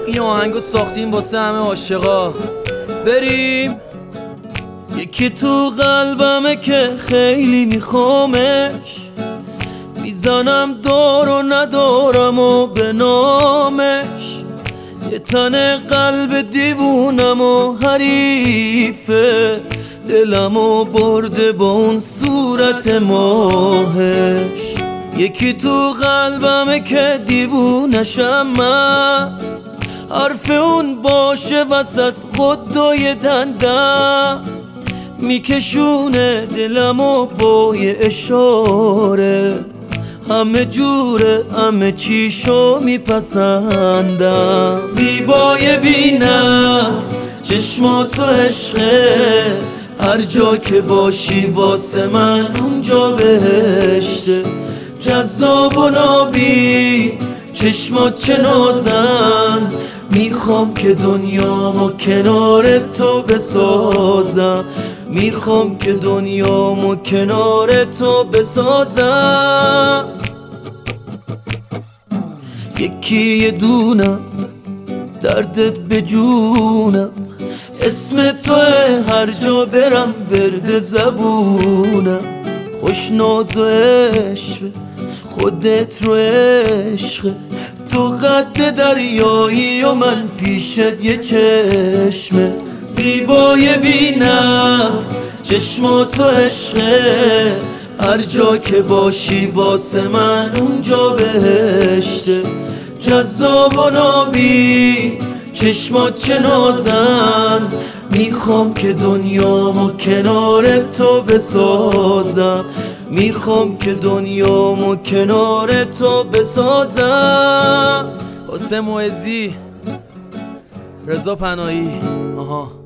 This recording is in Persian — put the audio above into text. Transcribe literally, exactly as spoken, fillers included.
این آهنگو ساختیم واسه همه عاشقا. بریم. یکی تو قلبمه که خیلی میخوامش، میزنم دار و ندارم و به نامش. یه تن قلب دیوونم و حریفه، دلمو برده با اون صورت ماهش. یکی تو قلبمه که دیوونشم من، حرف اون باشه وسط قدای دندم، میکشونه دلمو با یه اشاره. همه جوره همه چیشو میپسندم. زیبای بی‌نقص چشماتو عشقه، هر جا که باشی واسه من اونجا بهشته. جذاب و نابی چشمات چه نازن، میخوام که دنیامو کنار تو بسازم. میخوام که دنیامو کنار تو بسازم. یکی یه دونم دردت به جونم، اسم توه هر جا برم ورد زبونم. خوش ناز و عشق خودت رو عشق، تو قد دریایی و من پیشت یه چشمه. زیبای بی‌نقص چشماتو عشقه، هر جا که باشی واسه من اونجا بهشته. جذاب و نابی چشمات چه نازن، میخوام که دنیامو کنار تو بسازم. میخوام که دنیامو کنار تو بسازم. حسین معزی، رضا پناهی. آها